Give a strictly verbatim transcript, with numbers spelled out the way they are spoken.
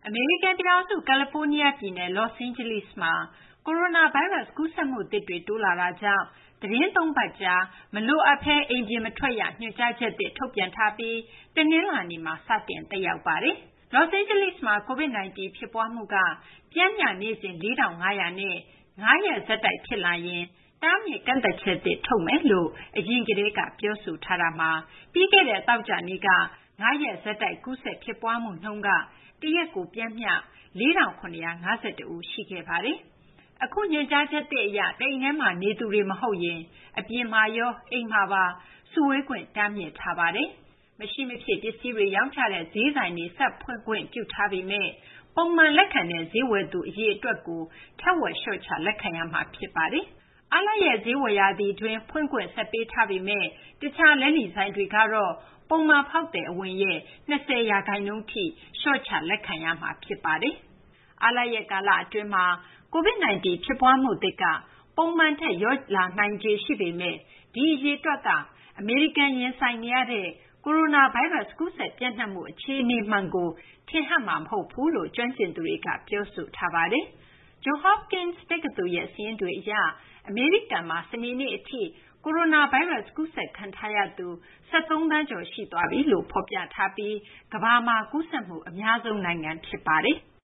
အမေရိကန်ပြည်ထောင်စုကယ်လီဖိုးနီးယားပြည်နယ် Los Angeles မှာကိုရိုနာဗိုင်းရပ်စ်ကူးစက်မှုသစ်တွေတိုးလာတာကြောင့်သီတင်းသုံးပတ်ကြာမလိုအပ်ဘဲအိမ်ပြင်မထွက်ရညွှန်ကြားချက်သစ်ထုတ်ပြန်ထားပြီးတနင်္လာနေ့မှာစတင်သက်ရောက်ပါတယ်။ Los Angeles မှာ COVID 19 ဖြစ်ပွားမှုကပျမ်းမျှနေ့စဉ် လေးထောင့်ငါးရာ နဲ့ငါးရက်ဆက်တိုက်ဖြစ်လာရင်တားမြစ်ကန့်သတ်ချက်သစ်ထုတ်မယ်လို့အရင်ကတည်းကပြောဆိုထားတာမှာပြီးခဲ့တဲ့သောကြာနေ့ကငါးရက်ဆက်တိုက်ကူးစက်ဖြစ်ပွားမှုနှုန်းကတရက်ကိုပျမ်းမျှ လေးထောင့်ခုနှစ်ရာငါးဆယ်တ ဦးရှိခဲ့ပါတယ်။ အခုညွှန်ကြားချက်သစ်အရတအိမ်ထဲမှာနေသူတွေမဟုတ်ရင်အပြင်မှာရောအိမ်မှာပါစုဝေးခွင့်တားမြစ်ထားပါတယ်။ မရှိမဖြစ်ပစ္စည်းတွေရောင်းချတဲ့ဈေးဆိုင်တွေဆက်ဖွင့်ခွင့်ပြုထားပေမယ့်ပုံမှန်လက်ခံတဲ့ဈေးဝယ်သူအရေအတွက်ကိုထက်ဝက်လျှော့ချလက်ခံရမှာဖြစ်ပါတယ်။ အားလပ်ရက်ဈေးဝယ်ရာသီအတွင်းဖွင့်ခွင့်ဆက်ပေးထားပေမယ့်တခြားလက်လီဆိုင်တွေကတော့ပုံမှန်ဖောက်သည်အဝင်ရဲ့၂၀ ရာခိုင်နှုန်းထိလျှော့ချလက်ခံရမှာဖြစ်ပါတယ်။ အားလပ်ရက်ကာလအတွင်းမှာ COVID 19 ဖြစ်ပွားမှုသစ်ကပုံမှန်ထက်လျော့လာနိုင်ခြေရှိပေမယ့်ဒီအရေအတွက်ကအမေရိကန်ရင်ဆိုင်နေရတဲ့ကိုရိုနာဗိုင်းရပ်စ်ကူးစက်ပျံ့နှံ့မှုအခြေအနေမှန်ကိုထင်ဟပ်မှာမဟုတ်ဘူးလို့ကျွမ်းကျင်သူတွေကပြောဆိုထားပါတယ်။ Johns Hopkins တက္ကသိုလ်ရဲ့စာရင်းတွေအရအမေရိကန်မှာစနေနေ့အထိကိုရိုနာဗိုင်းရပ်စ်ကူးစက်ခံထားရသူ ၁၃ သန်းကျော်ရှိသွားပြီလို့ဖော်ပြထားပြီးကမ္ဘာမှာကူးစက်မှုအများဆုံးနိုင်ငံဖြစ်ပါတယ်။